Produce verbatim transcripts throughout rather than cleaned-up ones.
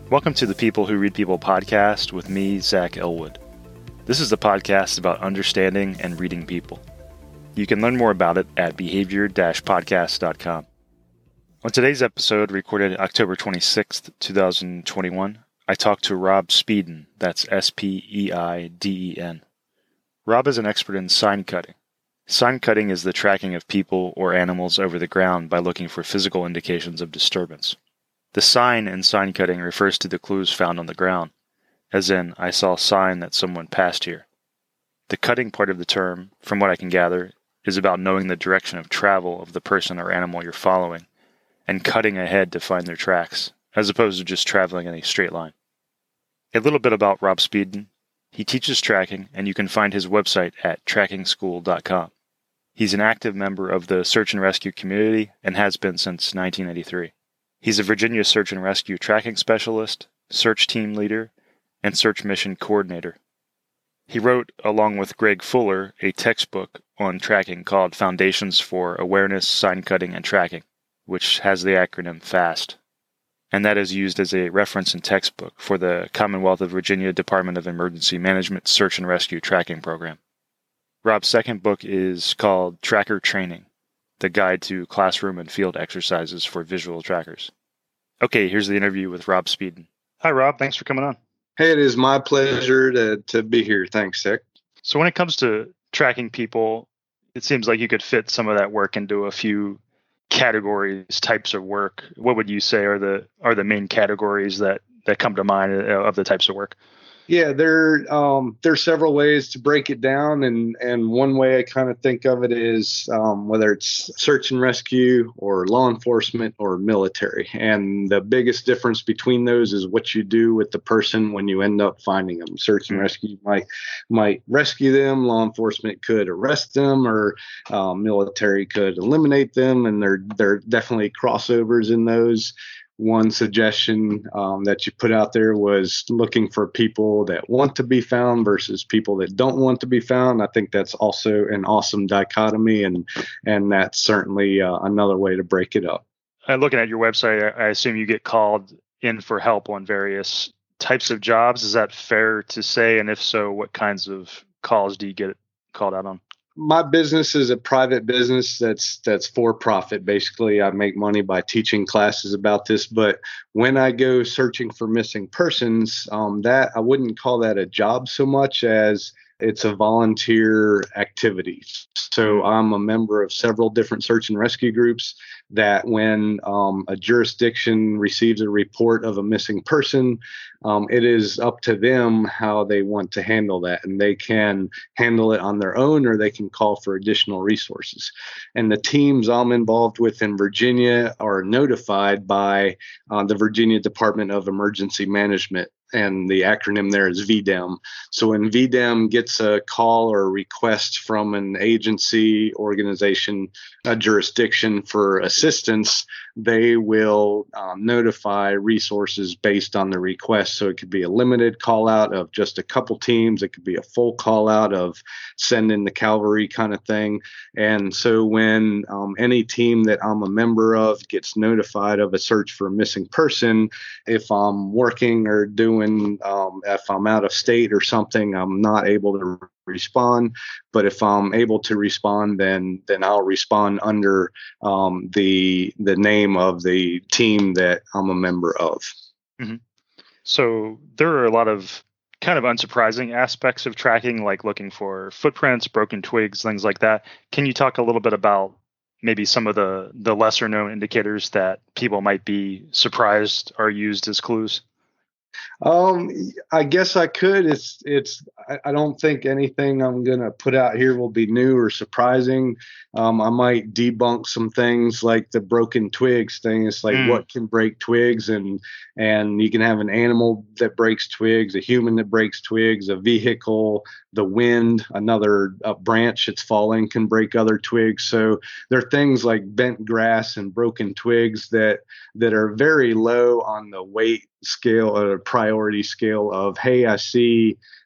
Welcome to the People Who Read People podcast with me, Zach Elwood. This is a podcast about understanding and reading people. You can learn more about it at behavior dash podcast dot com. On today's episode, recorded October twenty-sixth, twenty twenty-one, I talked to Rob Speiden, that's S P E I D E N. Rob is an expert in sign cutting. Sign cutting is the tracking of people or animals over the ground by looking for physical indications of disturbance. The sign in sign cutting refers to the clues found on the ground, as in, I saw a sign that someone passed here. The cutting part of the term, from what I can gather, is about knowing the direction of travel of the person or animal you're following, and cutting ahead to find their tracks, as opposed to just traveling in a straight line. A little bit about Rob Speiden. He teaches tracking, and you can find his website at tracking school dot com. He's an active member of the search and rescue community and has been since nineteen eighty-three. He's a Virginia Search and Rescue Tracking Specialist, Search Team Leader, and Search Mission Coordinator. He wrote, along with Greg Fuller, a textbook on tracking called Foundations for Awareness, Sign Cutting, and Tracking, which has the acronym FAST, and that is used as a reference and textbook for the Commonwealth of Virginia Department of Emergency Management Search and Rescue Tracking Program. Rob's second book is called Tracker Training, the Guide to Classroom and Field Exercises for Visual Trackers. Okay, here's the interview with Rob Speiden. Hi, Rob. Thanks for coming on. Hey, it is my pleasure to, to be here. Thanks, Zach. So when it comes to tracking people, it seems like you could fit some of that work into a few categories, types of work. What would you say are the are the main categories that, that come to mind of the types of work? Yeah, there um, there's several ways to break it down, and and one way I kind of think of it is um, whether it's search and rescue or law enforcement or military, and the biggest difference between those is what you do with the person when you end up finding them. Search and rescue might might rescue them, law enforcement could arrest them, or um, military could eliminate them, and there there definitely crossovers in those. One suggestion um, that you put out there was looking for people that want to be found versus people that don't want to be found. I think that's also an awesome dichotomy, and and that's certainly uh, another way to break it up. Uh, looking at your website, I assume you get called in for help on various types of jobs. Is that fair to say? And if so, what kinds of calls do you get called out on? My business is a private business that's that's for profit. Basically, I make money by teaching classes about this. But when I go searching for missing persons, um, that I wouldn't call that a job so much as it's a volunteer activity. So I'm a member of several different search and rescue groups that when um, a jurisdiction receives a report of a missing person, um, it is up to them how they want to handle that. And they can handle it on their own, or they can call for additional resources. And the teams I'm involved with in Virginia are notified by uh, the Virginia Department of Emergency Management. And the acronym there is V D E M. So when V D E M gets a call or a request from an agency, organization, a jurisdiction for assistance, they will um, notify resources based on the request. So it could be a limited call out of just a couple teams. It could be a full call out of send in the cavalry kind of thing. And so when um, any team that I'm a member of gets notified of a search for a missing person, if I'm working or doing, um, if I'm out of state or something, I'm not able to respond. But if I'm able to respond, then then I'll respond under um, the the name of the team that I'm a member of. Mm-hmm. So there are a lot of kind of unsurprising aspects of tracking, like looking for footprints, broken twigs, things like that. Can you talk a little bit about maybe some of the, the lesser known indicators that people might be surprised are used as clues? Um, I guess I could. It's, it's, I, I don't think anything I'm going to put out here will be new or surprising. Um, I might debunk some things like the broken twigs thing. It's like, mm. what can break twigs? And, and you can have an animal that breaks twigs, a human that breaks twigs, a vehicle, the wind, another a branch that's falling can break other twigs. So there are things like bent grass and broken twigs that, that are very low on the weight scale or priority scale of, hey, I see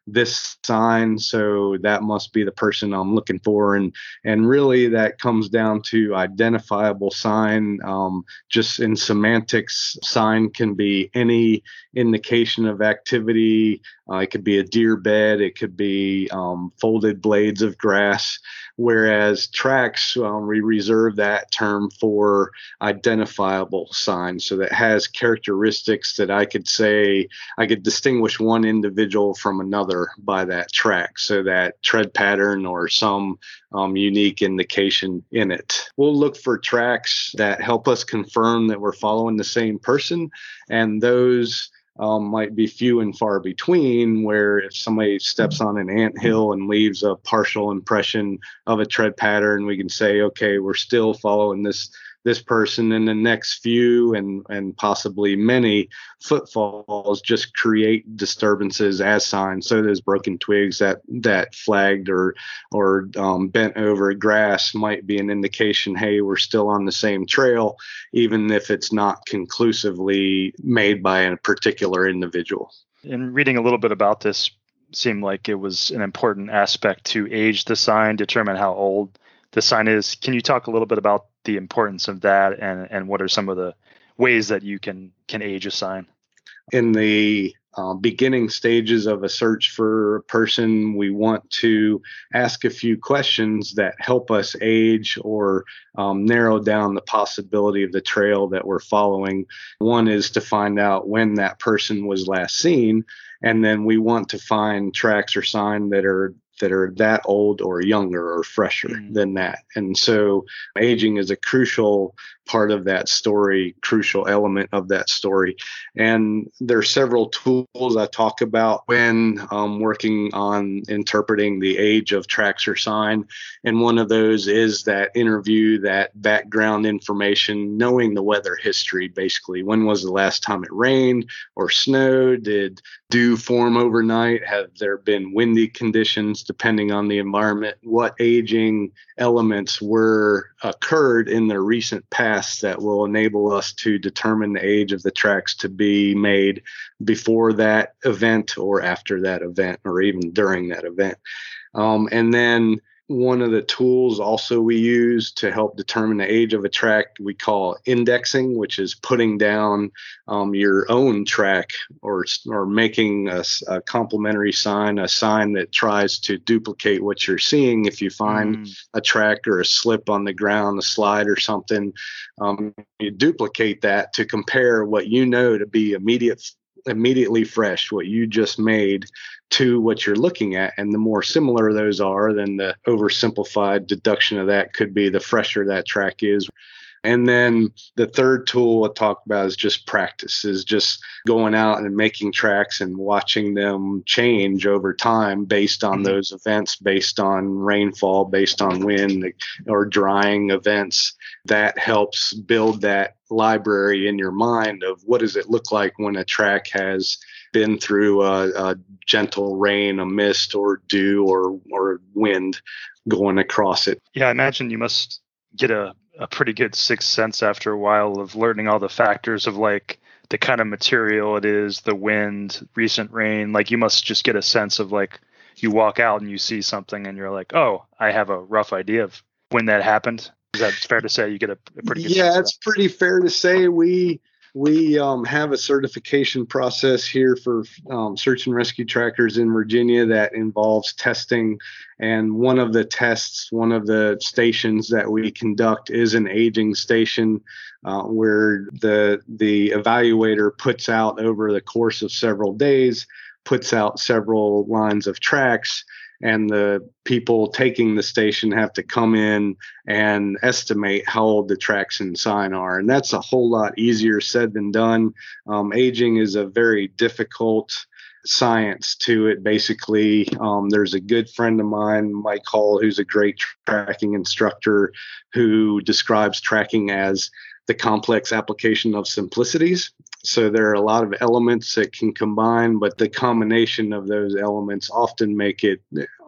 this sign, so that must be the person I'm looking for. And and really that comes down to identifiable sign. Um, just in semantics, sign can be any indication of activity. Uh, it could be a deer bed. It could be um, folded blades of grass. Whereas tracks, um, we reserve that term for identifiable signs. So that has characteristics that I could say, I could distinguish one individual from another by that track. So that tread pattern or some um, unique indication in it. We'll look for tracks that help us confirm that we're following the same person. And those Um, might be few and far between, where if somebody steps on an anthill and leaves a partial impression of a tread pattern, we can say, okay, we're still following this this person. And the next few and and possibly many footfalls just create disturbances as signs. So those broken twigs that that flagged or or um, bent over grass might be an indication, hey, we're still on the same trail, even if it's not conclusively made by a particular individual. In reading a little bit about this, seemed like it was an important aspect to age the sign, determine how old the sign is. Can you talk a little bit about the importance of that, and, and what are some of the ways that you can can age a sign? In the uh, beginning stages of a search for a person, we want to ask a few questions that help us age or um, narrow down the possibility of the trail that we're following. One is to find out when that person was last seen, and then we want to find tracks or sign that are that are that old or younger or fresher mm. than that. And so aging is a crucial part of that story, crucial element of that story. And there are several tools I talk about when um, working on interpreting the age of tracks or sign. And one of those is that interview, that background information, knowing the weather history, basically. When was the last time it rained or snowed? Did dew form overnight? Have there been windy conditions? Depending on the environment, what aging elements were occurred in the recent past that will enable us to determine the age of the tracks to be made before that event or after that event or even during that event. Um, and then one of the tools also we use to help determine the age of a track we call indexing, which is putting down um, your own track or or making a, a complementary sign, a sign that tries to duplicate what you're seeing. If you find mm. a track or a slip on the ground, a slide or something, um, you duplicate that to compare what you know to be immediate immediately fresh, what you just made, to what you're looking at. And the more similar those are, then the oversimplified deduction of that could be the fresher that track is. And then the third tool I talk about is just practice, is just going out and making tracks and watching them change over time based on mm-hmm. those events, based on rainfall, based on wind or drying events. That helps build that library in your mind of what does it look like when a track has been through a, a gentle rain, a mist, or dew, or or wind going across it. Yeah, I imagine you must get a, a pretty good sixth sense after a while of learning all the factors of like the kind of material it is, the wind, recent rain. Like you must just get a sense of like you walk out and you see something and you're like, oh, I have a rough idea of when that happened. Is that fair to say? You get a, a pretty good yeah, sense it's pretty fair to say. We we um, have a certification process here for um, search and rescue trackers in Virginia that involves testing. And one of the tests, one of the stations that we conduct is an aging station uh, where the the evaluator puts out over the course of several days, puts out several lines of tracks. And the people taking the station have to come in and estimate how old the tracks and sign are. And that's a whole lot easier said than done. Um, aging is a very difficult science to it. Basically, um, there's a good friend of mine, Mike Hall, who's a great tracking instructor, who describes tracking as the complex application of simplicities. So there are a lot of elements that can combine, but the combination of those elements often make it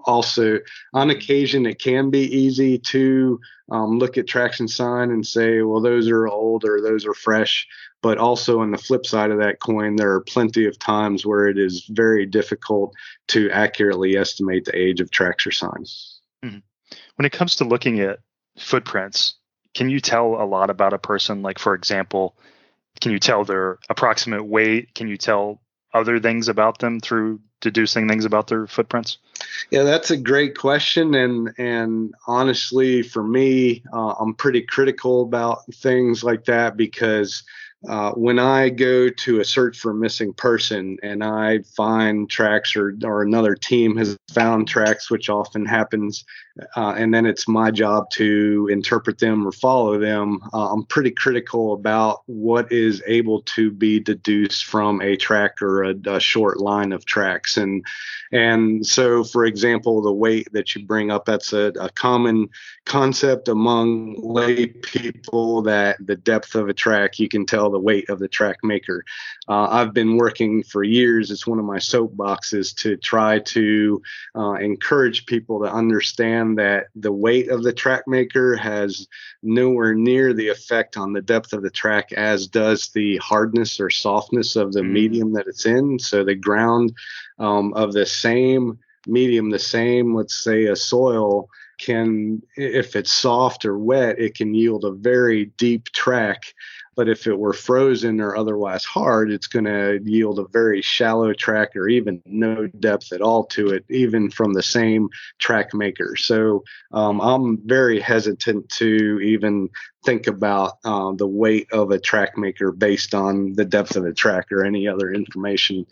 also, on occasion, it can be easy to um, look at traction sign and say, well, those are old or those are fresh. But also on the flip side of that coin, there are plenty of times where it is very difficult to accurately estimate the age of tractor signs. Mm-hmm. When it comes to looking at footprints, can you tell a lot about a person? Like, for example, can you tell their approximate weight? Can you tell other things about them through deducing things about their footprints? Yeah, that's a great question. And and honestly, for me, uh, I'm pretty critical about things like that because uh, when I go to a search for a missing person and I find tracks or, or another team has found tracks, which often happens, uh, and then it's my job to interpret them or follow them, uh, I'm pretty critical about what is able to be deduced from a track or a, a short line of tracks. And and so, for example, the weight that you bring up, that's a, a common concept among lay people, that the depth of a track, you can tell the weight of the track maker. Uh, I've been working for years. It's one of my soapboxes to try to uh, encourage people to understand that the weight of the track maker has nowhere near the effect on the depth of the track as does the hardness or softness of the mm. medium that it's in. So the ground um, of the same medium, the same, let's say a soil, can, if it's soft or wet, it can yield a very deep track. But if it were frozen or otherwise hard, it's going to yield a very shallow track or even no depth at all to it, even from the same track maker. So um, I'm very hesitant to even think about uh, the weight of a track maker based on the depth of the track or any other information.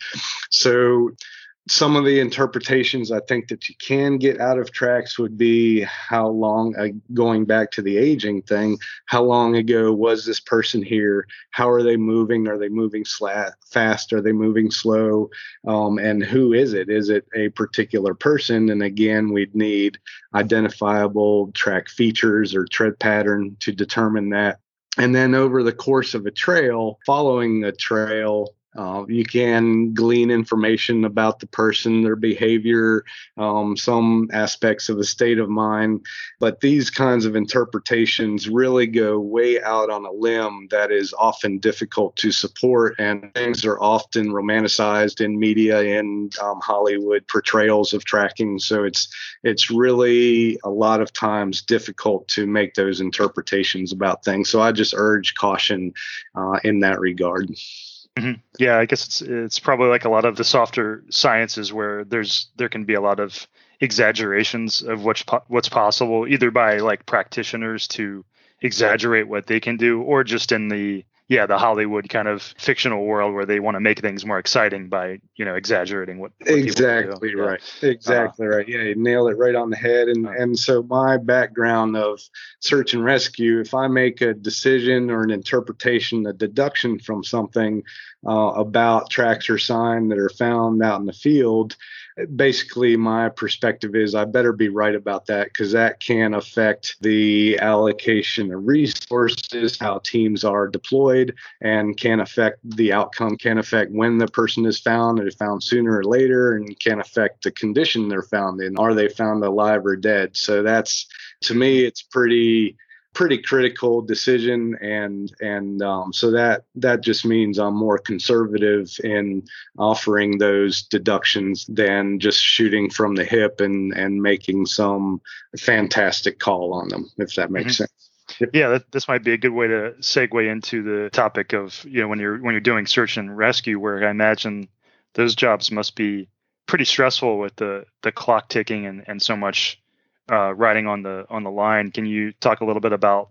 So some of the interpretations I think that you can get out of tracks would be how long, uh, going back to the aging thing, how long ago was this person here? How are they moving? Are they moving slat, fast? Are they moving slow? Um, and who is it? Is it a particular person? And again, we'd need identifiable track features or tread pattern to determine that. And then over the course of a trail, following a trail, Uh, you can glean information about the person, their behavior, um, some aspects of the state of mind. But these kinds of interpretations really go way out on a limb that is often difficult to support. And things are often romanticized in media and um, Hollywood portrayals of tracking. So it's it's really a lot of times difficult to make those interpretations about things. So I just urge caution uh, in that regard. Mm-hmm. Yeah, I guess it's it's probably like a lot of the softer sciences where there's there can be a lot of exaggerations of what's po- what's possible, either by like practitioners to exaggerate what they can do, or just in the yeah the Hollywood kind of fictional world where they want to make things more exciting by you know exaggerating what, what exactly people do. right yeah. exactly uh, right yeah you nailed it right on the head. And uh, and so my background of search and rescue, if I make a decision or an interpretation, a deduction from something uh, about tracks or sign that are found out in the field, basically my perspective is I better be right about that, because that can affect the allocation of resources, how teams are deployed, and can affect the outcome, can affect when the person is found, or found sooner or later, and can affect the condition they're found in. Are they found alive or dead? So that's, to me, it's pretty pretty critical decision, and and um, so that that just means I'm more conservative in offering those deductions than just shooting from the hip and and making some fantastic call on them, if that makes mm-hmm. sense. Yeah, that, this might be a good way to segue into the topic of you know when you're when you're doing search and rescue, where I imagine those jobs must be pretty stressful with the the clock ticking and and so much Uh, riding on the on the line. Can you talk a little bit about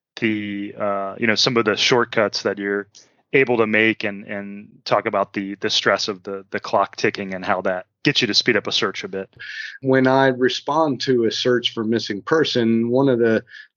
the uh, you know some of the shortcuts that you're able to make, and and talk about the the stress of the the clock ticking and how that gets you to speed up a search a bit? When I respond to a search for missing person, one of the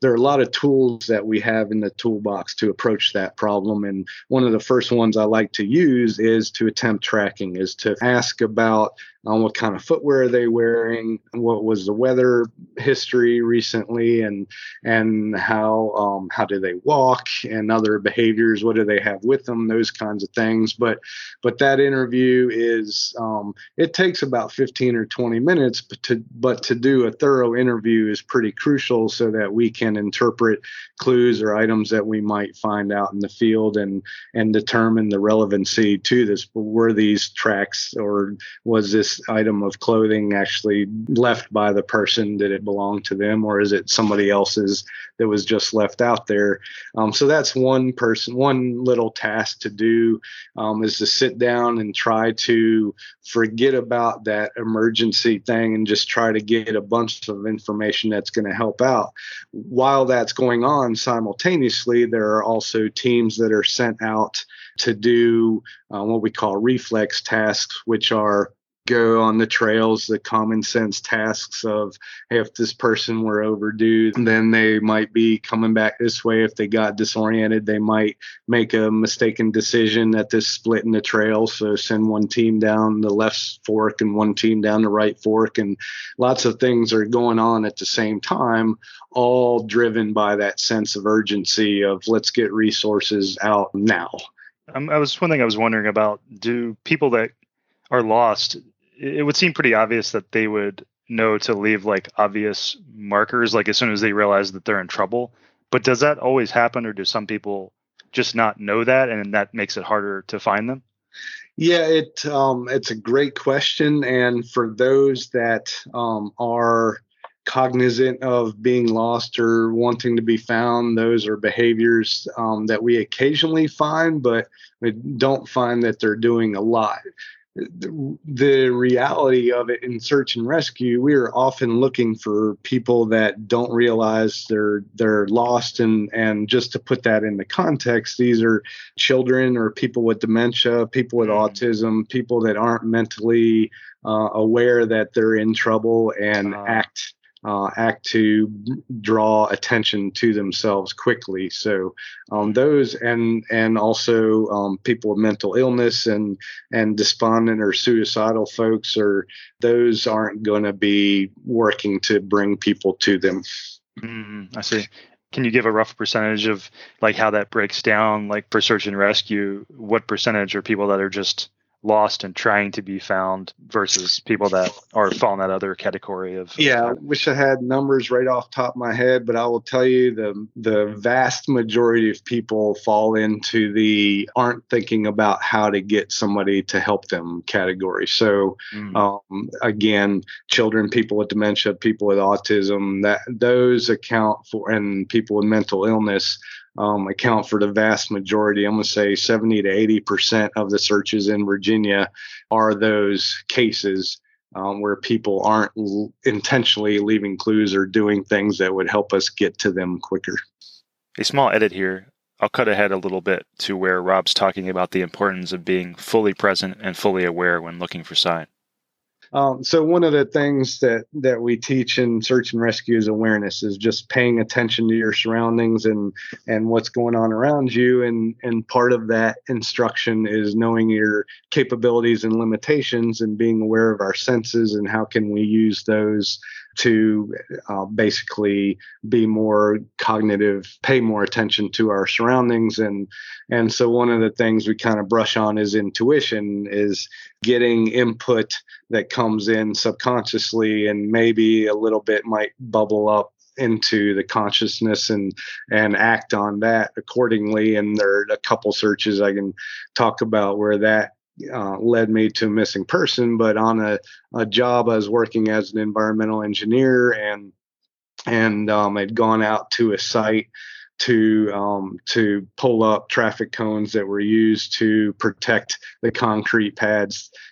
there are a lot of tools that we have in the toolbox to approach that problem. And one of the first ones I like to use is to attempt tracking, is to ask about um, what kind of footwear are they wearing, what was the weather history recently, and and how um, how do they walk, and other behaviors, what do they have with them, those kinds of things. But but that interview is um, it takes about fifteen or twenty minutes, but to but to do a thorough interview is pretty crucial so that we can interpret clues or items that we might find out in the field and and determine the relevancy to this. Were these tracks, or was this item of clothing actually left by the person? Did it belong to them, or is it somebody else's that was just left out there? Um, so that's one person, one little task to do, um, is to sit down and try to forget about that emergency thing and just try to get a bunch of information that's going to help out. While that's going on, simultaneously, there are also teams that are sent out to do uh, what we call reflex tasks, which are go on the trails, the common sense tasks of, hey, if this person were overdue, then they might be coming back this way. If they got disoriented, they might make a mistaken decision at this split in the trail. So send one team down the left fork and one team down the right fork. And lots of things are going on at the same time, all driven by that sense of urgency of let's get resources out now. Um, I was one thing I was wondering about, do people that are lost, it would seem pretty obvious that they would know to leave like obvious markers, like as soon as they realize that they're in trouble. But does that always happen, or do some people just not know that, and that makes it harder to find them? Yeah, it um, it's a great question. And for those that um, are cognizant of being lost or wanting to be found, those are behaviors um, that we occasionally find, but we don't find that they're doing a lot. The, the reality of it in search and rescue, we are often looking for people that don't realize they're they're lost. And and just to put that into context, these are children or people with dementia, people with autism, people that aren't mentally uh, aware that they're in trouble and uh, act Uh, act to draw attention to themselves quickly. So um, those and and also um, people with mental illness and and despondent or suicidal folks, or those aren't going to be working to bring people to them. Mm, I see. Can you give a rough percentage of like how that breaks down? Like for search and rescue, what percentage are people that are just lost and trying to be found versus people that are fall in that other category of? Yeah, I wish I had numbers right off the top of my head, but I will tell you the the vast majority of people fall into the aren't thinking about how to get somebody to help them category. So mm. um, again, children, people with dementia, people with autism, that those account for, and people with mental illness Um, account for the vast majority. I'm going to say seventy to eighty percent of the searches in Virginia are those cases um, where people aren't l- intentionally leaving clues or doing things that would help us get to them quicker. A small edit here. I'll cut ahead a little bit to where Rob's talking about the importance of being fully present and fully aware when looking for sign. Um, so one of the things that, that we teach in search and rescue is awareness, is just paying attention to your surroundings and, and what's going on around you. And, and part of that instruction is knowing your capabilities and limitations and being aware of our senses and how can we use those to uh, basically be more cognitive, pay more attention to our surroundings. And, and so one of the things we kind of brush on is intuition, is getting input that comes in subconsciously and maybe a little bit might bubble up into the consciousness and and act on that accordingly. And there are a couple searches I can talk about where that Uh, led me to a missing person, but on a, a job I was working as an environmental engineer, and and um, I'd gone out to a site to um, to pull up traffic cones that were used to protect the concrete pads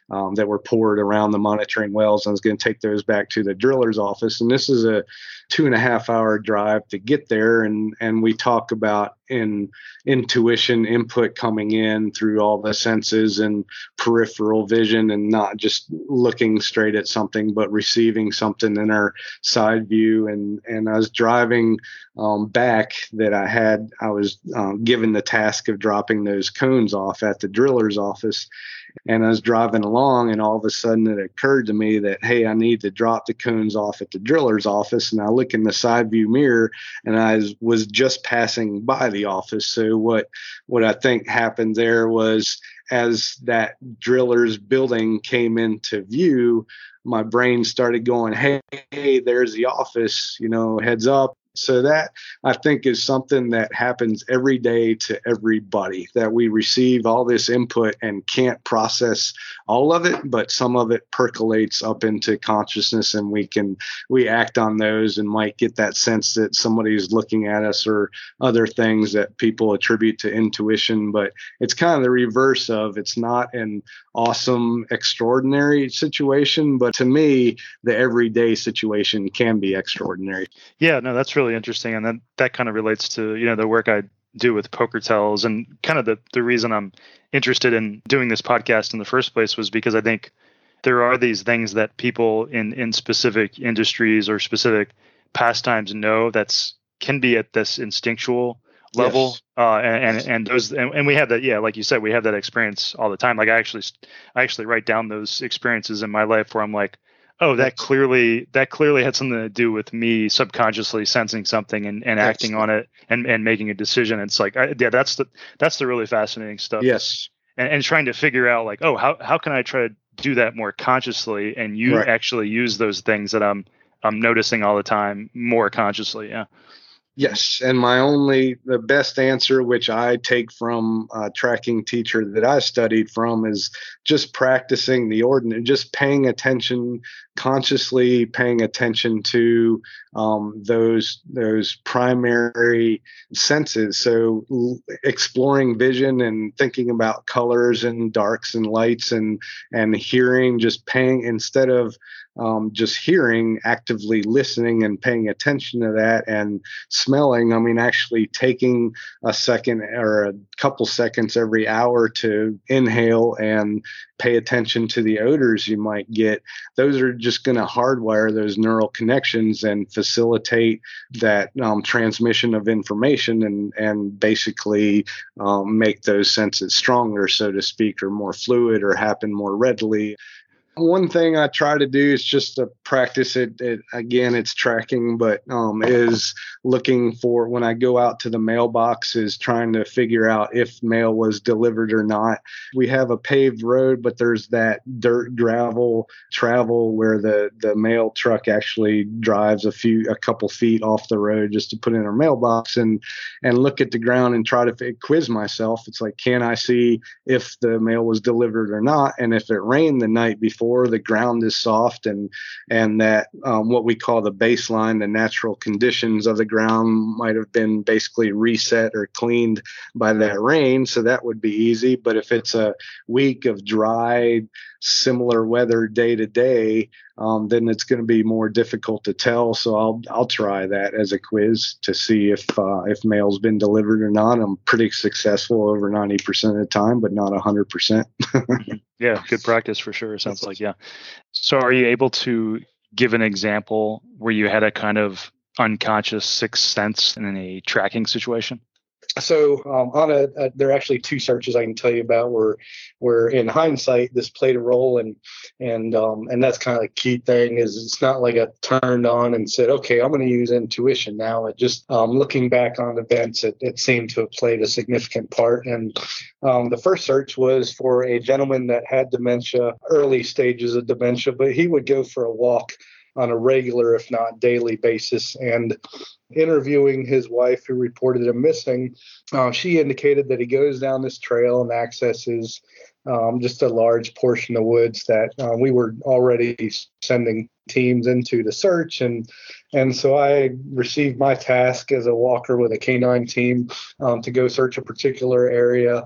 um, that were poured around the monitoring wells. I was going to take those back to the driller's office. And this is a two and a half hour drive to get there. And, and we talk about in intuition input coming in through all the senses and peripheral vision, and not just looking straight at something, but receiving something in our side view. And, and I was driving um, back that I had, I was um, given the task of dropping those cones off at the driller's office. And I was driving along, and all of a sudden it occurred to me that, hey, I need to drop the cones off at the driller's office. And I look in the side view mirror, and I was just passing by the office. So what, what I think happened there was, as that driller's building came into view, my brain started going, hey, hey, there's the office, you know, heads up. So that, I think, is something that happens every day to everybody, that we receive all this input and can't process all of it, but some of it percolates up into consciousness, and we can, we act on those and might get that sense that somebody's looking at us, or other things that people attribute to intuition. But it's kind of the reverse of, it's not an awesome, extraordinary situation, but to me, the everyday situation can be extraordinary. Yeah, no, that's really interesting. And that, that kind of relates to, you know, the work I do with poker tells, and kind of the, the reason I'm interested in doing this podcast in the first place was because I think there are these things that people in, in specific industries or specific pastimes know that's can be at this instinctual level. Yes. Uh, and, and, and those, and, and we have that, yeah, like you said, we have that experience all the time. Like I actually, I actually write down those experiences in my life where I'm like, oh, that clearly that clearly had something to do with me subconsciously sensing something and, and acting on it and, and making a decision. It's like, I, yeah, that's the that's the really fascinating stuff. Yes, and, and trying to figure out like, oh, how how can I try to do that more consciously, and you right. actually use those things that I'm I'm noticing all the time more consciously. Yeah. Yes. And my only, the best answer, which I take from a tracking teacher that I studied from, is just practicing the ordinary, just paying attention, consciously paying attention to um, those, those primary senses. So l- exploring vision and thinking about colors and darks and lights, and, and hearing, just paying, instead of Um, just hearing, actively listening and paying attention to that, and smelling. I mean, actually taking a second or a couple seconds every hour to inhale and pay attention to the odors you might get. Those are just going to hardwire those neural connections and facilitate that um, transmission of information, and, and basically um, make those senses stronger, so to speak, or more fluid, or happen more readily. One thing I try to do is just to practice it. it again, it's tracking, but um, is looking for, when I go out to the mailbox, is trying to figure out if mail was delivered or not. We have a paved road, but there's that dirt gravel travel where the, the mail truck actually drives a few, a couple feet off the road just to put in our mailbox, and, and look at the ground and try to quiz myself. It's like, can I see if the mail was delivered or not? And if it rained the night before, the ground is soft, and and that um, what we call the baseline, the natural conditions of the ground, might have been basically reset or cleaned by that rain, so that would be easy. But if it's a week of dry, similar weather day to day, um, then it's going to be more difficult to tell. So I'll I'll try that as a quiz to see if uh, if mail's been delivered or not. I'm pretty successful over ninety percent of the time, but not one hundred percent. Yeah, good practice for sure. It sounds like, yeah. So are you able to give an example where you had a kind of unconscious sixth sense in a tracking situation? So um, on a, a, there are actually two searches I can tell you about where, where in hindsight this played a role, and and um, and that's kind of the key thing, is it's not like I turned on and said, okay, I'm going to use intuition now. It just um, looking back on events, it, it seemed to have played a significant part. And um, the first search was for a gentleman that had dementia, early stages of dementia, but he would go for a walk on a regular, if not daily basis. And interviewing his wife, who reported him missing, uh, she indicated that he goes down this trail and accesses um, just a large portion of woods that uh, we were already sending teams into to search. And and so I received my task as a walker with a canine team um, to go search a particular area.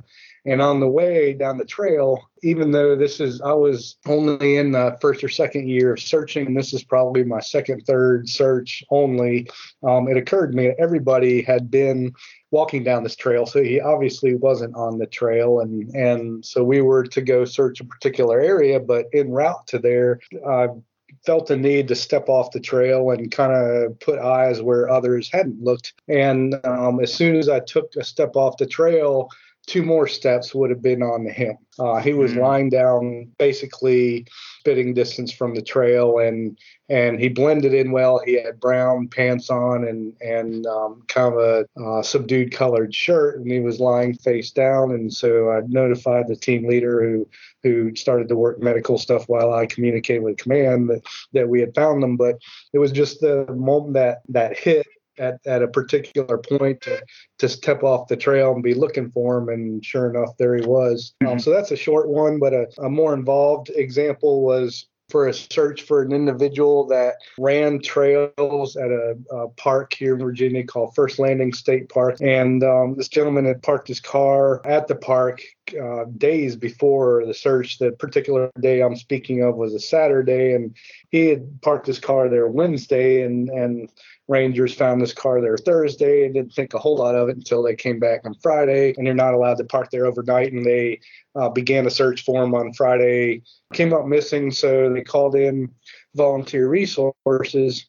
And on the way down the trail, even though this is, I was only in the first or second year of searching, and this is probably my second, third search only, um, it occurred to me that everybody had been walking down this trail. So he obviously wasn't on the trail. And, and so we were to go search a particular area, but en route to there, I felt the need to step off the trail and kind of put eyes where others hadn't looked. And um, as soon as I took a step off the trail, two more steps would have been on him. Uh, he was mm. lying down, basically spitting distance from the trail, and and he blended in well. He had brown pants on and and um, kind of a uh, subdued colored shirt, and he was lying face down. And so I notified the team leader who who started to work medical stuff while I communicated with command that, that we had found them. But it was just the moment that that hit at, at a particular point to, to step off the trail and be looking for him. And sure enough, there he was. Mm-hmm. Um, so that's a short one, but a, a more involved example was for a search for an individual that ran trails at a, a park here in Virginia called First Landing State Park. And um, this gentleman had parked his car at the park uh, days before the search. The particular day I'm speaking of was a Saturday, and he had parked his car there Wednesday, and, and Rangers found this car there Thursday and didn't think a whole lot of it until they came back on Friday, and you're not allowed to park there overnight. And they uh, began a search for him on Friday, came up missing. So they called in volunteer resources,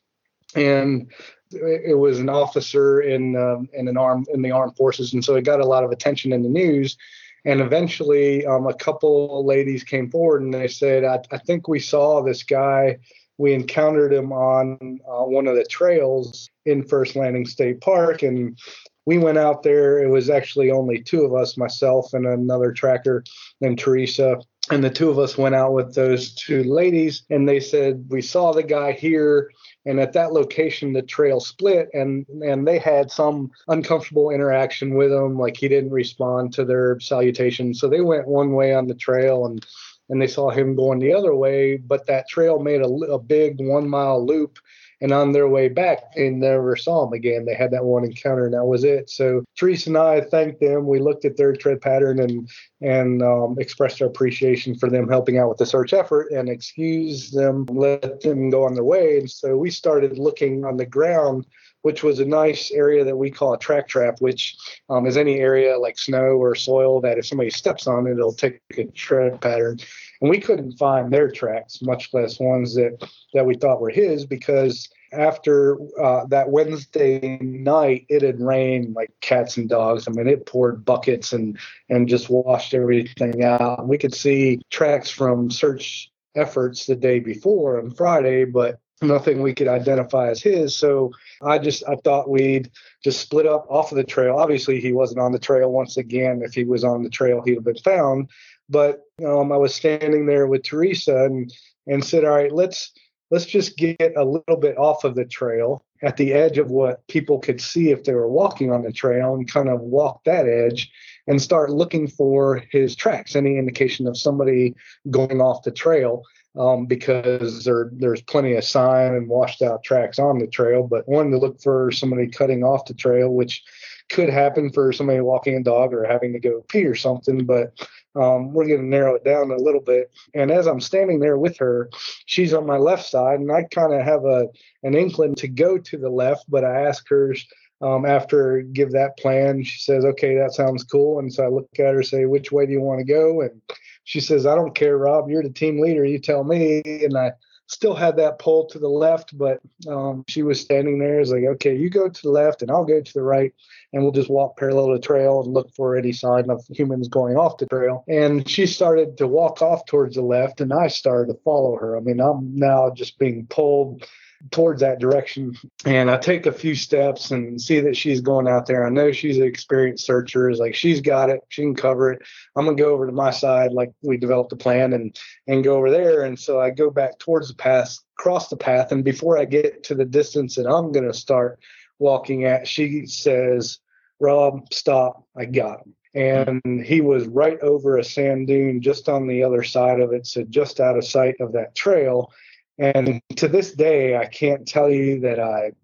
and it was an officer in um, in an arm in the armed forces. And so it got a lot of attention in the news. And eventually um, a couple of ladies came forward and they said, I, I think we saw this guy. We encountered him on uh, one of the trails in First Landing State Park, and we went out there. It was actually only two of us, myself and another tracker named Teresa. And the two of us went out with those two ladies, and they said, we saw the guy here. And at that location, the trail split, and, and they had some uncomfortable interaction with him, like he didn't respond to their salutation. So they went one way on the trail, and and they saw him going the other way, but that trail made a, a big one-mile loop, and on their way back, they never saw him again. They had that one encounter, and that was it. So Teresa and I thanked them. We looked at their tread pattern and and um, expressed our appreciation for them helping out with the search effort and excused them, let them go on their way. And so we started looking on the ground, which was a nice area that we call a track trap, which um, is any area like snow or soil that if somebody steps on it, it'll take a tread pattern. And we couldn't find their tracks, much less ones that, that we thought were his, because after uh, that Wednesday night, it had rained like cats and dogs. I mean, it poured buckets and, and just washed everything out. We could see tracks from search efforts the day before on Friday, but nothing we could identify as his. So I just, I thought we'd just split up off of the trail. Obviously, he wasn't on the trail once again. If he was on the trail, he'd have been found. But um, I was standing there with Teresa and, and said, all right, let's, let's just get a little bit off of the trail at the edge of what people could see if they were walking on the trail, and kind of walk that edge and start looking for his tracks, any indication of somebody going off the trail. Um, because there there's plenty of sign and washed out tracks on the trail, but one to look for somebody cutting off the trail, which could happen for somebody walking a dog or having to go pee or something. But um, we're going to narrow it down a little bit. And as I'm standing there with her, she's on my left side, and I kind of have a an inkling to go to the left, but I ask her um, after give that plan. She says, "Okay, that sounds cool." And so I look at her, say, "Which way do you want to go?" And she says, "I don't care, Rob. You're the team leader. You tell me." And I still had that pull to the left, but um, she was standing there. It's like, "Okay, you go to the left and I'll go to the right, and we'll just walk parallel to the trail and look for any sign of humans going off the trail." And she started to walk off towards the left, and I started to follow her. I mean, I'm now just being pulled towards that direction. And I take a few steps and see that she's going out there. I know she's an experienced searcher. It's like, she's got it. She can cover it. I'm going to go over to my side, like we developed a plan, and, and go over there. And so I go back towards the path, cross the path. And before I get to the distance that I'm going to start walking at, she says, "Rob, stop. I got him." And he was right over a sand dune just on the other side of it. So just out of sight of that trail. And to this day, I can't tell you that I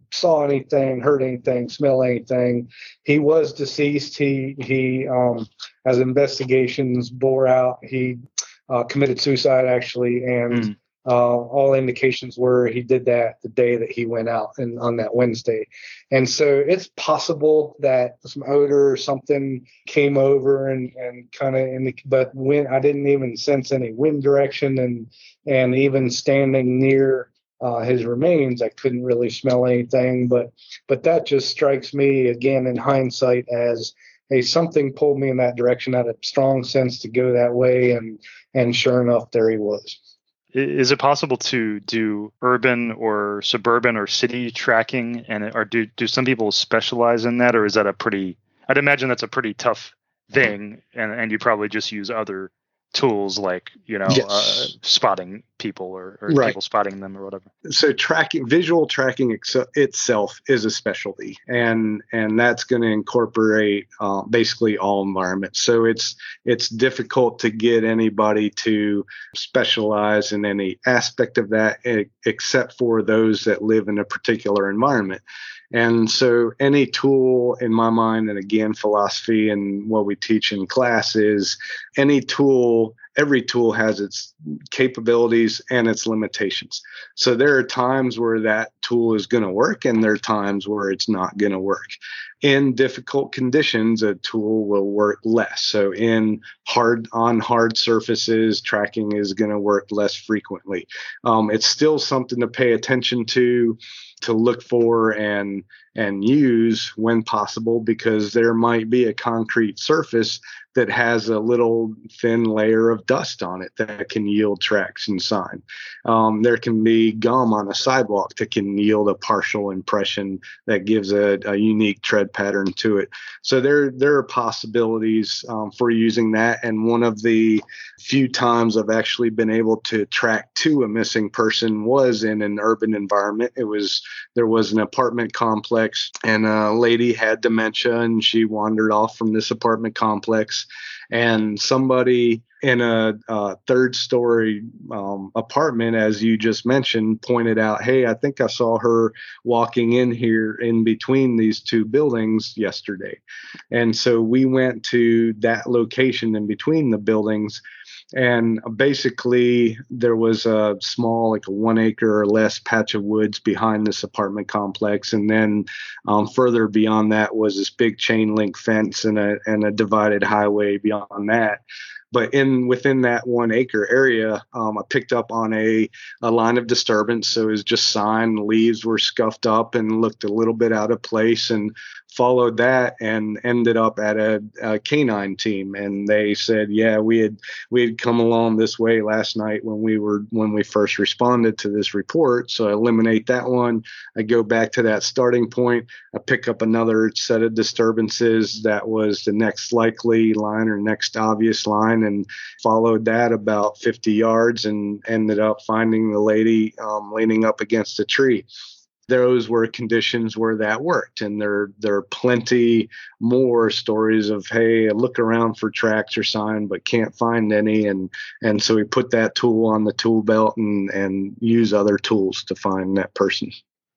saw anything, heard anything, smell anything. He was deceased. He he um, as investigations bore out, he uh, committed suicide actually, and Mm. uh, all indications were he did that the day that he went out and on that Wednesday. And so it's possible that some odor or something came over and, and kind of in the, but when I didn't even sense any wind direction, and and even standing near uh, his remains, I couldn't really smell anything. But but that just strikes me again in hindsight as, hey, something pulled me in that direction. I had a strong sense to go that way, and and sure enough, there he was. Is it possible to do urban or suburban or city tracking, and or do do some people specialize in that, or is that a pretty? I'd imagine that's a pretty tough thing, and and you probably just use other tools like, you know, Yes. uh, spotting people or, or Right. people spotting them or whatever. So tracking, visual tracking ex- itself is a specialty, and and that's going to incorporate uh, basically all environments. So it's it's difficult to get anybody to specialize in any aspect of that, e- except for those that live in a particular environment. And so any tool in my mind, and again, philosophy and what we teach in class is any tool, every tool has its capabilities and its limitations. So there are times where that tool is going to work, and there are times where it's not going to work. In difficult conditions, a tool will work less. So in hard, on hard surfaces, tracking is going to work less frequently. Um, it's still something to pay attention to, to look for and and use when possible, because there might be a concrete surface that has a little thin layer of dust on it that can yield tracks and sign. Um, there can be gum on a sidewalk that can yield a partial impression that gives a, a unique tread pattern to it. So there, there are possibilities um, for using that. And one of the few times I've actually been able to track to a missing person was in an urban environment. It was, there was an apartment complex, and a lady had dementia, and she wandered off from this apartment complex. And somebody in a, a third story um, apartment, as you just mentioned, pointed out, hey, I think I saw her walking in here in between these two buildings yesterday. And so we went to that location in between the buildings. And basically, there was a small, like a one acre or less patch of woods behind this apartment complex. And then um, further beyond that was this big chain link fence and a, and a divided highway beyond that. But in within that one acre area, um, I picked up on a, a line of disturbance. So it was just sign, leaves were scuffed up and looked a little bit out of place, and followed that and ended up at a, a canine team. And they said, yeah, we had we had come along this way last night when we were when we first responded to this report. So I eliminate that one. I go back to that starting point. I pick up another set of disturbances that was the next likely line or next obvious line, and followed that about fifty yards and ended up finding the lady um, leaning up against a tree. Those were conditions where that worked. And there, there are plenty more stories of, hey, I look around for tracks or sign, but can't find any. And, and so we put that tool on the tool belt and, and use other tools to find that person.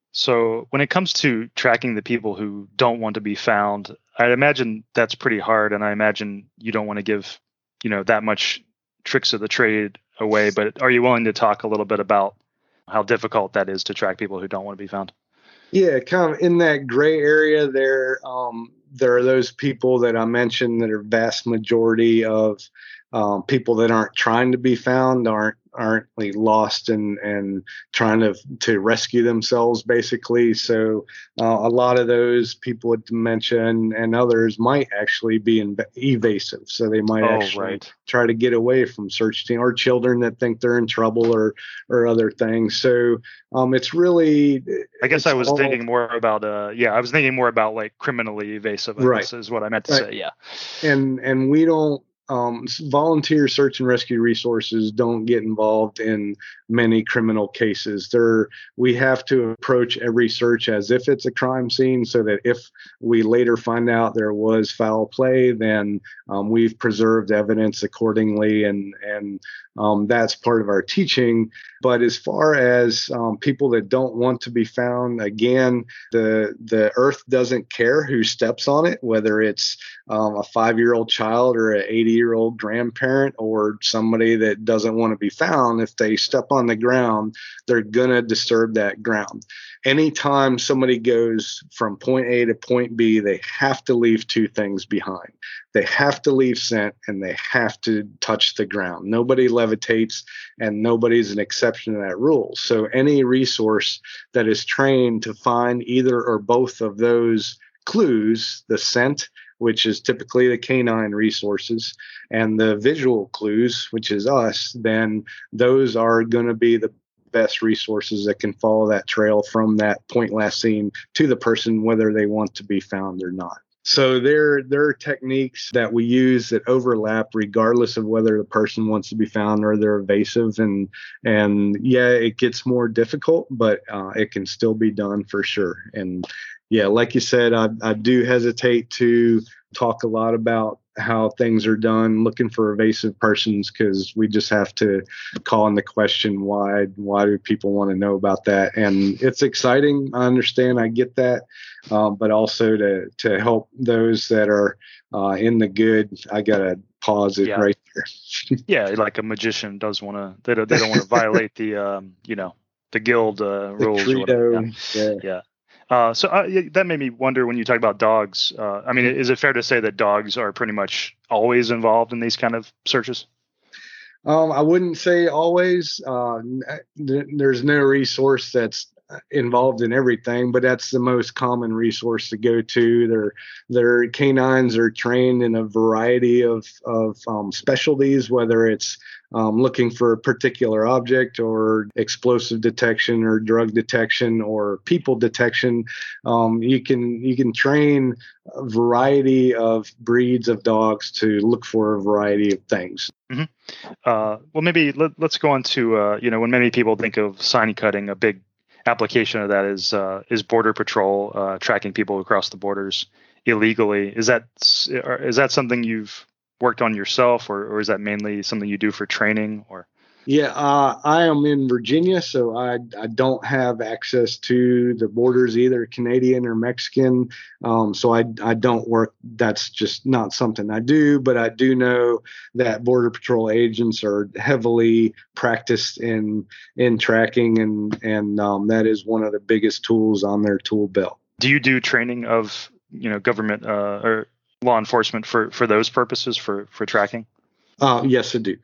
So when it comes to tracking the people who don't want to be found, I'd imagine that's pretty hard. And I imagine you don't want to give, you know, that much tricks of the trade away, but are you willing to talk a little bit about how difficult that is to track people who don't want to be found? Yeah, kind of in that gray area there. Um, there are those people that I mentioned that are vast majority of um, people that aren't trying to be found, aren't aren't like lost and and trying to to rescue themselves, basically. So uh, a lot of those people with dementia and, and others might actually be in, evasive. So they might Oh, actually right. try to get away from search team, or children that think they're in trouble, or or other things. So um, it's really. I guess it's I was all, thinking more about uh yeah, I was thinking more about like criminally evasive, I Right. guess is what I meant to Right. say. Yeah. And and we don't. um, volunteer search and rescue resources don't get involved in many criminal cases. There, we have to approach every search as if it's a crime scene, so that if we later find out there was foul play, then um, we've preserved evidence accordingly, and and um, that's part of our teaching. But as far as um, people that don't want to be found, again, the the earth doesn't care who steps on it, whether it's um, a five-year-old child or an eighty-year-old grandparent or somebody that doesn't want to be found. If they step on the ground, they're going to disturb that ground. Anytime somebody goes from point A to point B, they have to leave two things behind. They have to leave scent and they have to touch the ground. Nobody levitates, and nobody's an exception to that rule. So any resource that is trained to find either or both of those clues, the scent, which is typically the canine resources, and the visual clues, which is us, then those are going to be the best resources that can follow that trail from that point last seen to the person, whether they want to be found or not. So there, there are techniques that we use that overlap regardless of whether the person wants to be found or they're evasive. And, and yeah, it gets more difficult, but uh, it can still be done for sure. And yeah, like you said, I, I do hesitate to talk a lot about how things are done looking for evasive persons, because we just have to call in the question, why why do people want to know about that? And it's exciting. I understand. I get that. Um, but also to to help those that are uh, in the good, I got to pause it yeah. right there. Yeah, like a magician does want to, they don't, they don't want to violate the, um, you know, the guild uh, The rules. Or credo, whatever. Yeah. yeah. yeah. Uh, so uh, that made me wonder when you talk about dogs. Uh, I mean, is it fair to say that dogs are pretty much always involved in these kind of searches? Um, I wouldn't say always. Uh, th- there's no resource that's involved in everything, but that's the most common resource to go to. Their their canines are trained in a variety of of um, specialties, whether it's um, looking for a particular object or explosive detection or drug detection or people detection. Um, you can you can train a variety of breeds of dogs to look for a variety of things. Mm-hmm. Uh, well, maybe let, let's go on to uh, you know, when many people think of sign cutting, a big application of that is uh, is Border Patrol uh, tracking people across the borders illegally. Is that is that something you've worked on yourself, or, or is that mainly something you do for training? Or Yeah, uh, I am in Virginia, so I, I don't have access to the borders, either Canadian or Mexican. Um, so I, I don't work. That's just not something I do. But I do know that Border Patrol agents are heavily practiced in in tracking, and and um, that is one of the biggest tools on their tool belt. Do you do training of you know government uh, or law enforcement for, for those purposes for for tracking? Uh, yes, I do.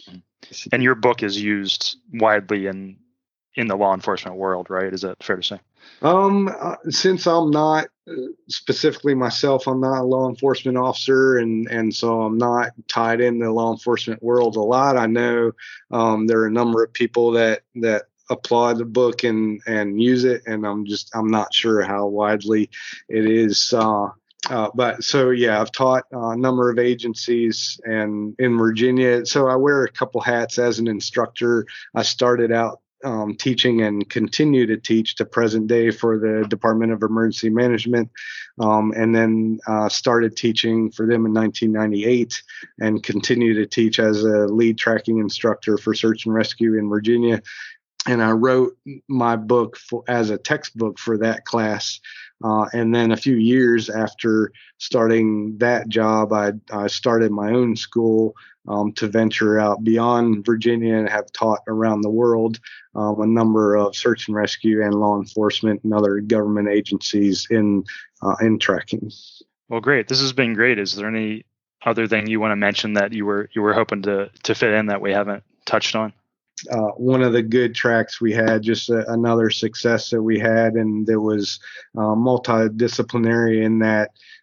And your book is used widely in in the law enforcement world, right? Is that fair to say? Um, uh, since I'm not uh, specifically myself, I'm not a law enforcement officer, and and so I'm not tied in the law enforcement world a lot. I know um, there are a number of people that that applaud the book and and use it, and I'm just I'm not sure how widely it is. Uh, Uh, but so, yeah, I've taught uh, a number of agencies and in Virginia. So I wear a couple hats as an instructor. I started out um, teaching and continue to teach to present day for the Department of Emergency Management, um, and then uh, started teaching for them in nineteen ninety-eight and continue to teach as a lead tracking instructor for search and rescue in Virginia. And I wrote my book for, as a textbook for that class. Uh, and then a few years after starting that job, I, I started my own school um, to venture out beyond Virginia and have taught around the world um, a number of search and rescue and law enforcement and other government agencies in uh, in tracking. Well, great. This has been great. Is there any other thing you want to mention that you were you were hoping to to fit in that we haven't touched on? Uh, one of the good tracks we had, just a, another success that we had, and there was uh, multidisciplinary in that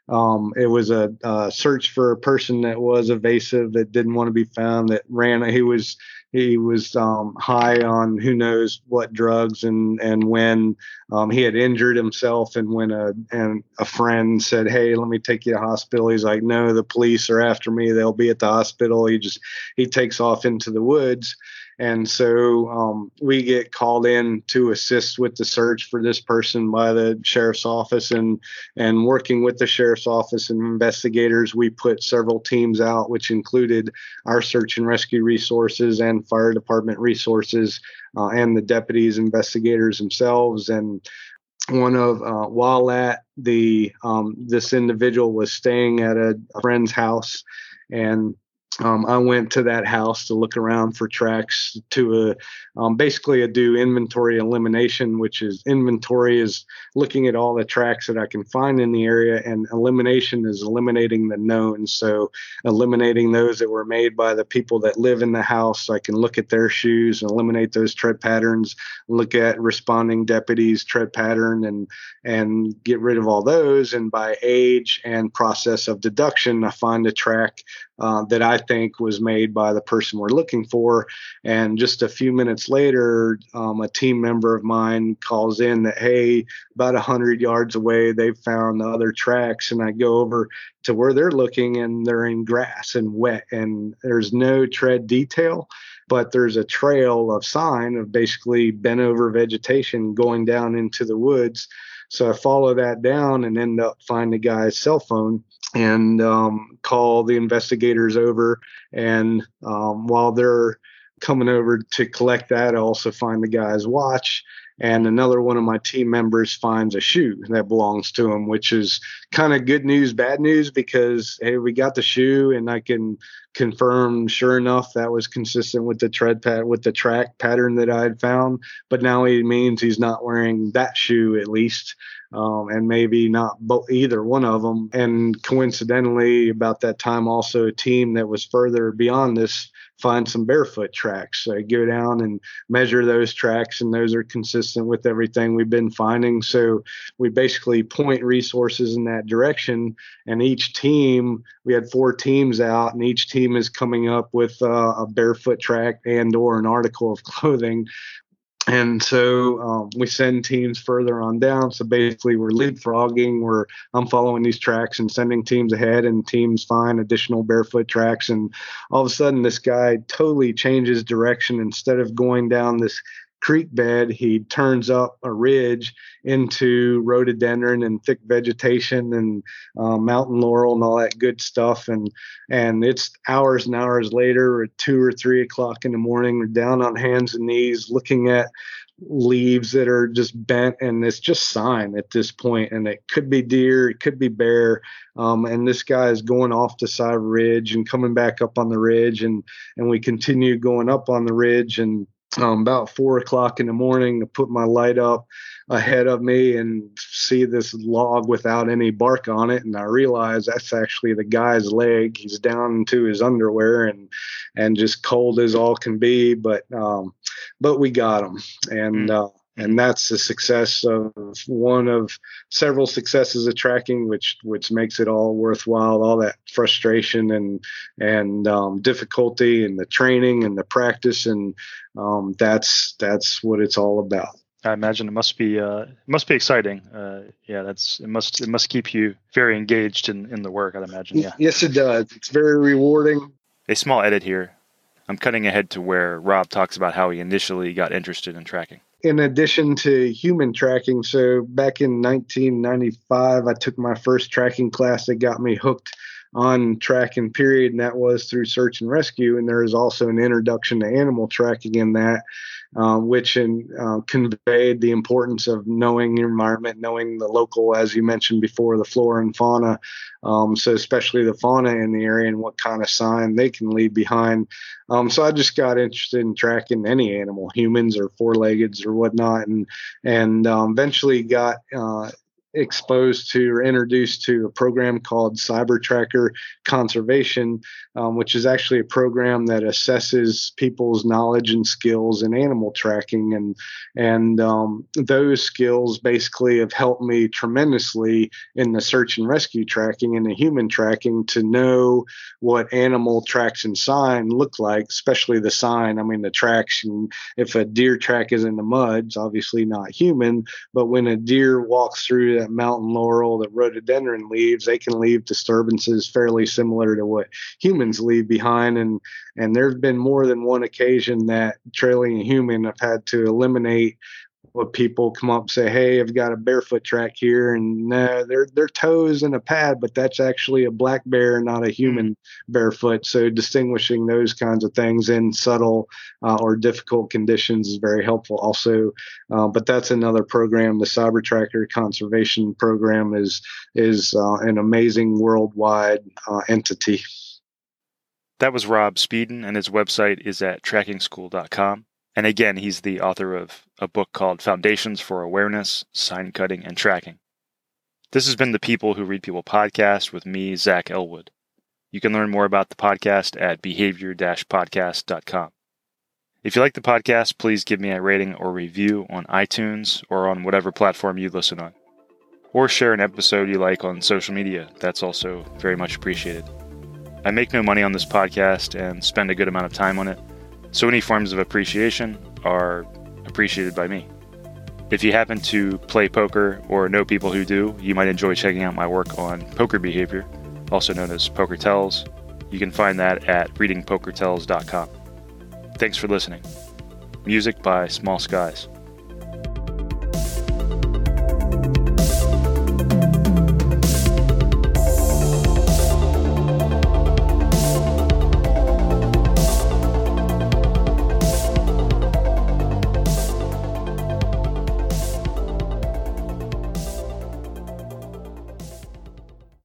Um, it was a, a search for a person that was evasive, that didn't want to be found, that ran. He was he was um, high on who knows what drugs, and and when um, he had injured himself, and when a and a friend said, "Hey, let me take you to the hospital," he's like, "No, the police are after me. They'll be at the hospital." He just he takes off into the woods. And so um, we get called in to assist with the search for this person by the sheriff's office, and and working with the sheriff's office and investigators, we put several teams out, which included our search and rescue resources and fire department resources, uh, and the deputies, investigators themselves. And one of uh, while at the um, this individual was staying at a, a friend's house, and Um, I went to that house to look around for tracks to a, um, basically a do inventory elimination, which is inventory is looking at all the tracks that I can find in the area, and elimination is eliminating the knowns. So eliminating those that were made by the people that live in the house. So I can look at their shoes and eliminate those tread patterns, look at responding deputies' tread pattern, and, and get rid of all those. And by age and process of deduction, I find a track Uh, that I think was made by the person we're looking for. And just a few minutes later, um, a team member of mine calls in that, hey, about one hundred yards away, they've found the other tracks. And I go over to where they're looking, and they're in grass and wet, and there's no tread detail, but there's a trail of sign of basically bent over vegetation going down into the woods. So I follow that down and end up finding the guy's cell phone, and um, call the investigators over. And um, while they're coming over to collect that, I also find the guy's watch. And another one of my team members finds a shoe that belongs to him, which is kind of good news, bad news, because, hey, we got the shoe, and I can confirm, sure enough, that was consistent with the tread pad, with the track pattern that I had found. But now it means he's not wearing that shoe, at least. Um, and maybe not both, either one of them. And coincidentally, about that time, also a team that was further beyond this find some barefoot tracks. So I go down and measure those tracks, and those are consistent with everything we've been finding. So we basically point resources in that direction, and each team, we had four teams out, and each team is coming up with uh, a barefoot track and or an article of clothing. And so um, we send teams further on down. So basically we're leapfrogging, where I'm following these tracks and sending teams ahead, and teams find additional barefoot tracks. And all of a sudden this guy totally changes direction. Instead of going down this creek bed, he turns up a ridge into rhododendron and thick vegetation and uh, mountain laurel and all that good stuff. And and it's hours and hours later, at two or three o'clock in the morning, we're down on hands and knees looking at leaves that are just bent, and it's just sign at this point. And it could be deer, it could be bear. Um, and this guy is going off the side of the ridge and coming back up on the ridge, and and we continue going up on the ridge. And Um, about four o'clock in the morning, to put my light up ahead of me and see this log without any bark on it. And I realize that's actually the guy's leg. He's down into his underwear and, and just cold as all can be. But, um, but we got him. And, uh, And that's the success of one of several successes of tracking, which which makes it all worthwhile. All that frustration and and um, difficulty, and the training and the practice, and um, that's that's what it's all about. I imagine it must be uh, it must be exciting. Uh, yeah, that's it must it must keep you very engaged in, in the work, I'd imagine. Yeah. Yes, it does. It's very rewarding. A small edit here. I'm cutting ahead to where Rob talks about how he initially got interested in tracking. In addition to human tracking, so back in nineteen ninety-five, I took my first tracking class that got me hooked on tracking, period, and that was through search and rescue. And there is also an introduction to animal tracking in that, uh, which in, uh, conveyed the importance of knowing your environment, knowing the local, as you mentioned before, the flora and fauna. Um, so especially the fauna in the area and what kind of sign they can leave behind. Um, so I just got interested in tracking any animal, humans or four-leggeds or whatnot, and and um, eventually got uh, exposed to or introduced to a program called CyberTracker Conservation, um, which is actually a program that assesses people's knowledge and skills in animal tracking. And, and um, those skills basically have helped me tremendously in the search and rescue tracking and the human tracking to know what animal tracks and sign look like, especially the sign. I mean, the tracks, and if a deer track is in the mud, it's obviously not human, but when a deer walks through that mountain laurel, the rhododendron leaves, they can leave disturbances fairly similar to what humans leave behind. And and there's been more than one occasion that trailing a human, I've had to eliminate what people come up and say, hey, I've got a barefoot track here, and uh, their their toes in a pad, but that's actually a black bear, not a human barefoot. So distinguishing those kinds of things in subtle uh, or difficult conditions is very helpful also. Uh, but that's another program. The CyberTracker Conservation Program is is uh, an amazing worldwide uh, entity. That was Rob Speeden, and his website is at tracking school dot com. And again, he's the author of a book called Foundations for Awareness, Sign Cutting, and Tracking. This has been the People Who Read People podcast with me, Zach Elwood. You can learn more about the podcast at behavior dash podcast dot com. If you like the podcast, please give me a rating or review on iTunes or on whatever platform you listen on. Or share an episode you like on social media. That's also very much appreciated. I make no money on this podcast and spend a good amount of time on it, so any forms of appreciation are appreciated by me. If you happen to play poker or know people who do, you might enjoy checking out my work on poker behavior, also known as Poker Tells. You can find that at reading poker tells dot com. Thanks for listening. Music by Small Skies.